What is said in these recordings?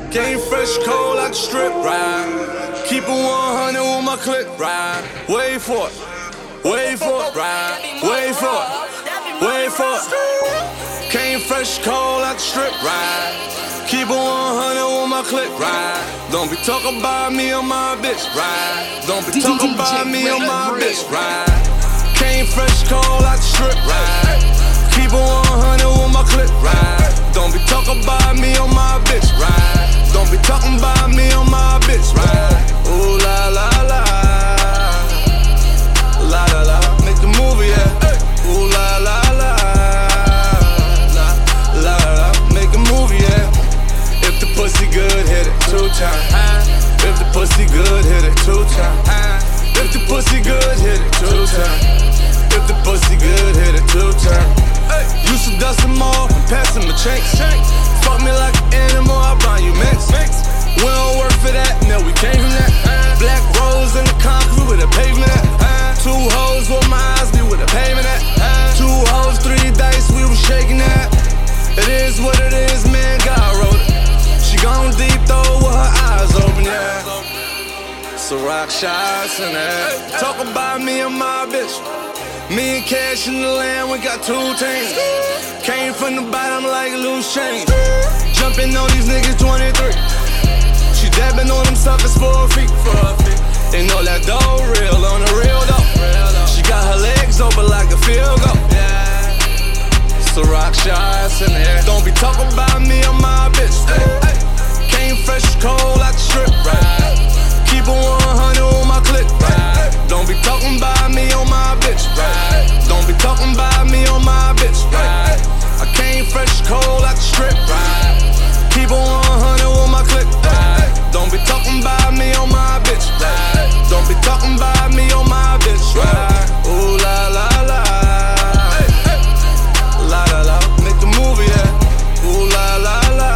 Came fresh cold like the strip, ride. Keep it 100 with my clip, ride. Wait for it, wait for it, ride. Wait for it, wait for it. Came fresh cold like the strip, ride. Keep it 100 with my clip, ride. Don't be talking about me or my bitch, ride. Don't be talking about me or my bitch, ride. Came fresh cold like the strip, ride. Keep it 100 with my clip, ride. Don't be talking about me or my bitch, ride. Don't be talking about me or my bitch, ride. Ooh la la la, la la la, make the movie, yeah. Ooh la la la, la la la, make a movie, yeah. If the pussy good, hit it 2 times. If the pussy good, hit it 2 times. If the pussy good, hit it 2 times. If the pussy good, hit it 2 times. Used to dust them off and pass them a chance. Fuck me like an animal, I buy you mix. We don't work for that, no, we came from that. Black rose in the concrete with a pavement at. 2 hoes with my eyes, be with a pavement at. 2 hoes, 3 dice, we was shaking that. It is what it is, man, God wrote it. She gone deep though with her eyes open, yeah. So rock shots in that. Talk about me and my bitch. Me and Cash in the land, we got 2 teams. Came from the bottom like loose change. Jumping on these niggas 23. She dabbing on them suckers for a feet. They know that dough real, on the real though. She got her legs open like a field goal. So rock shots in there. Don't be talking about me or my bitch. Came fresh cold like the strip, right? Keep it 100 on my clip, right? Don't be talking about me on my bitch, right? Don't be talking about me on my bitch, right? I came fresh cold like the strip, right? Keep it 100 on my clip, right? Don't be talking about me on my bitch, right? Don't be talking about me on my bitch, right? Ooh la la la, la la la, make the movie, yeah. Ooh la la la,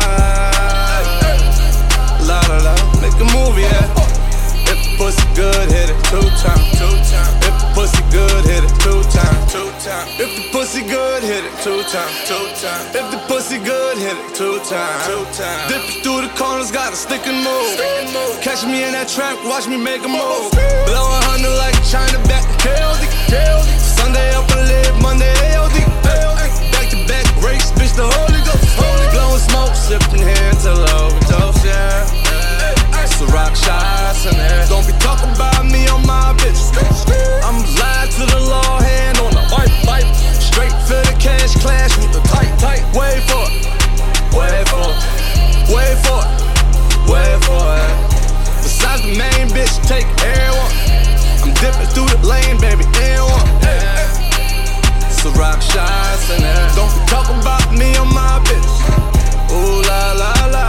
la la la, make a movie, yeah. If the pussy good, hit it 2 times. If the pussy good, hit it 2 times. If the pussy good, hit it 2 times. If the pussy good, hit it 2 times. Dipping through the corners, got a stick and move. Catch me in that trap, watch me make a move. Blowing 100 like China back to KLD. Sunday up and live, Monday AOD. Back to back race, bitch, the Holy Ghost. Blowing smoke, sipping hand till overdose, yeah. So rock shots in there. Don't be talking about me on my bitch. I'm live to the law, hand on the bite. Straight for the cash, clash with the tight. Wait for it, wait for it, wait for it, wait for it. Besides the main bitch, take everyone. I'm dipping through the lane, baby, everyone. So rock shots in there. Don't be talking about me on my bitch. Ooh la la la,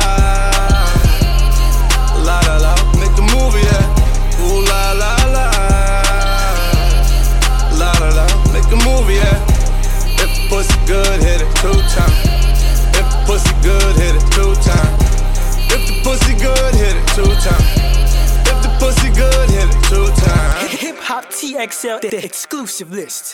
la la la, make the movie, yeah. Ooh la la la, la la la, make a movie, yeah. If the pussy good, hit it 2 times. If the pussy good, hit it 2 times. If the pussy good, hit it 2 times. If the pussy good, hit it 2 times. Hip Hop TXL, the exclusive list.